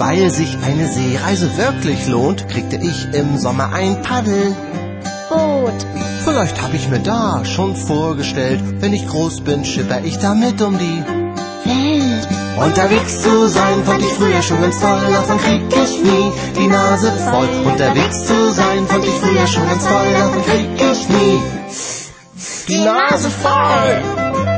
Weil sich eine Seereise wirklich lohnt, kriegte ich im Sommer ein Paddelboot. Vielleicht hab ich mir da schon vorgestellt, wenn ich groß bin, schipper ich damit um die Welt. Unterwegs zu sein, fand ich früher schon ganz toll, davon krieg ich nie die Nase voll. Unterwegs zu sein, fand ich früher schon ganz toll, davon krieg ich nie die Nase voll.